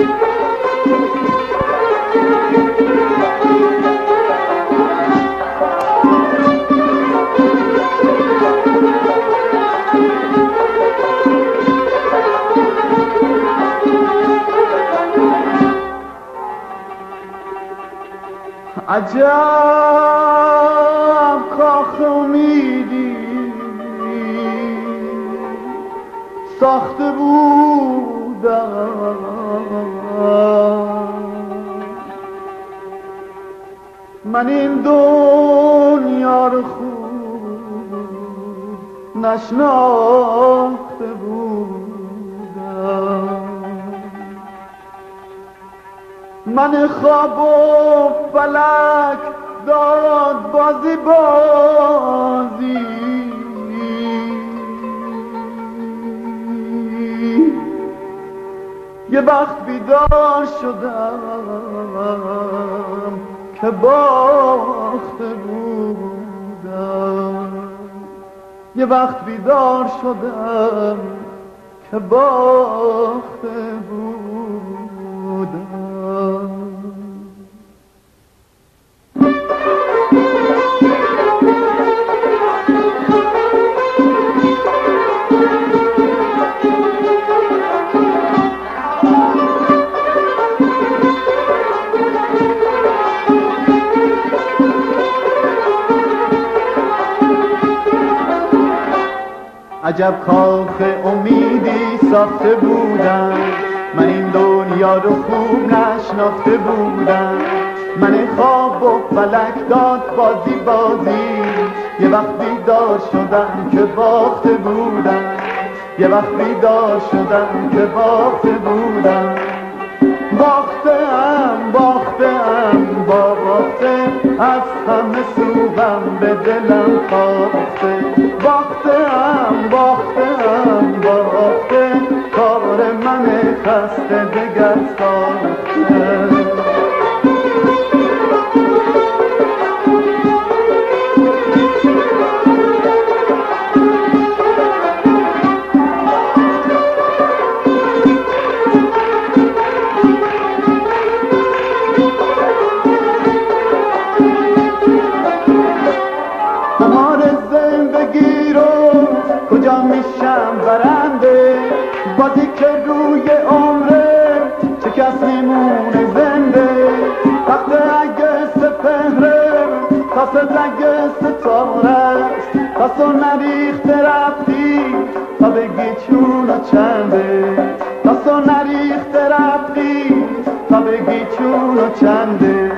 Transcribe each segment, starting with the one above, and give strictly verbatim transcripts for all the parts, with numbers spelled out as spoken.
عجب کاخ امیدی ساخته بودم، من این دنیا رو خوب نشناخته بودم. من خواب و فلک داد بازی بازی، یه وقت بیدار شدم که باخته بودم، یه وقت بیدار شدم که باخته بودم. عجب کاخ امیدی ساخته بودم، من این دنیا رو خوب نشناخته بودم. من خواب و فلک داد بازی بازی، یه وقت بیدار شدم که باخته بودم، یه وقت بیدار شدم که باخته بودم. باختم باختم باخته، از همه سوغم به دلم خاخته. باختم باختم باخته، کار من خسته دگر ساخته. کجا میشم برنده، بازی که روی عمره چه کس میمونه زنده. وقت اگه سپهره تاست اگه ستاره، تاسو نریخته رفتی تا بگی چون و چنده. تاسو نریخته رفتی تا بگی چون و چنده.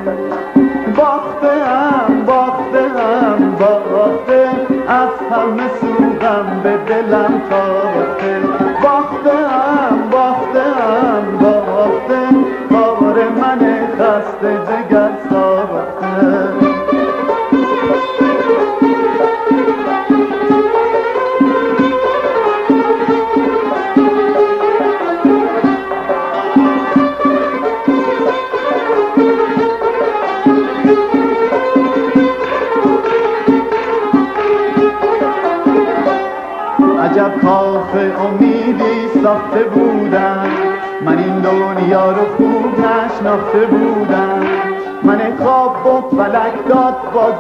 باختم باختم باخته، از همه سوغم به دلم تاخته. باختم باختم باخته، کار من خسته جگر ساخته. عجب کاخ امیدی ساخته بودم، من این دنیا رو خوب نشناخته بودم. من خواب و فلک داد باز